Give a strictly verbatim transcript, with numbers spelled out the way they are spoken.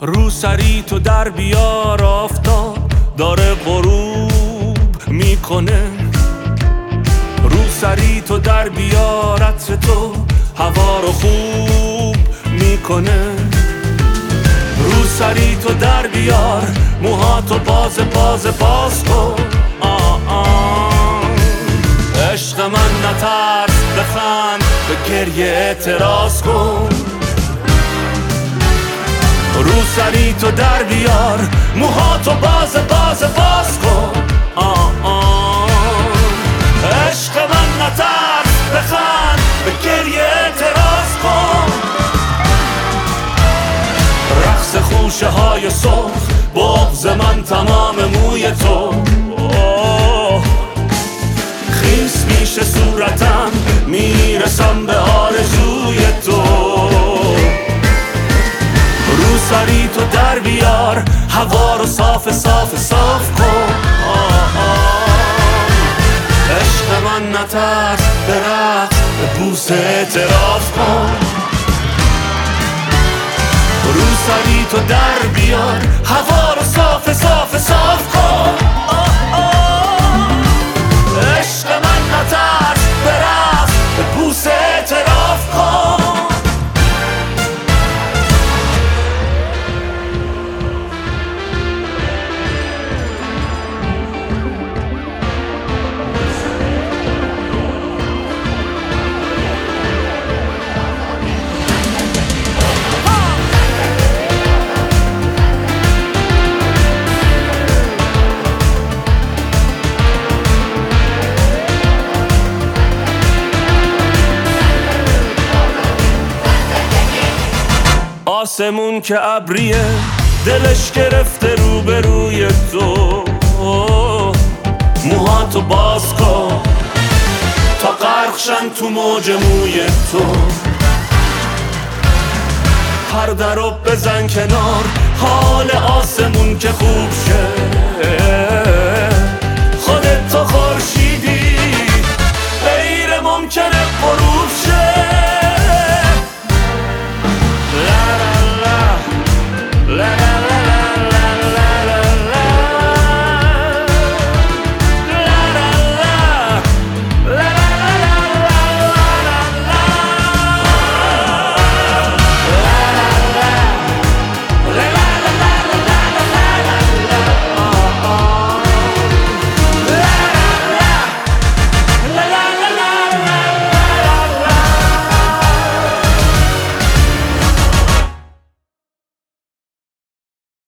رو سری تو در بیار، آفتاب داره غروب میکنه. رو سری تو در بیار، عطر تو هوا رو خوب میکنه. رو سری تو در بیار، موهاتو باز باز باز کن. آه آه عشق من نترس، بخند، به گریه اعتراض کن. رو سری تو در بیار، موهاتو باز باز باز کن. آه آه عشق من نترس، بخند، به گریه اعتراض کن. رقص خوشه های سرخ، بغض من تمام موی تو. خیس میشه صورتم، میرسم به آرزوی تو. رو سری تو در بیار، هوا رو صاف صاف صاف کن. آه آه عشق من نترس، به رقص، به بوس اعتراف کن. رو سری تو در بیار، هوا رو صاف صاف صاف کن. آه آه عشق من نترس، به رقص، به بوس اعتراف کن. آسمون که ابریه، دلش گرفته روبروی تو. موهاتو باز کن تا غرقشن تو موج موی تو. پرده رو بزن کنار، حال آسمون که خوب شد.